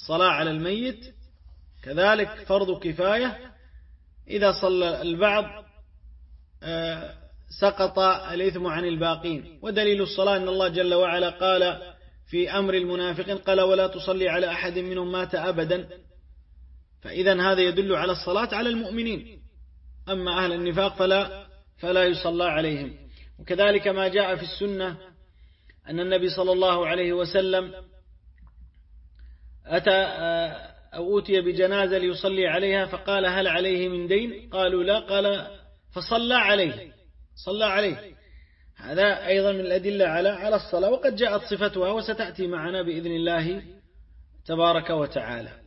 الصلاة على الميت كذلك فرض كفاية، إذا صلى البعض سقط الإثم عن الباقين. ودليل الصلاة أن الله جل وعلا قال في أمر المنافقين قال ولا تصلي على أحد منهم مات أبدا، فإذا هذا يدل على الصلاة على المؤمنين، أما أهل النفاق فلا يصلى عليهم. وكذلك ما جاء في السنة أن النبي صلى الله عليه وسلم أوتي بجنازة ليصلي عليها فقال هل عليه من دين؟ قالوا لا، قال فصلى عليه. هذا أيضا من الأدلة على الصلاة، وقد جاءت صفتها وستأتي معنا بإذن الله تبارك وتعالى.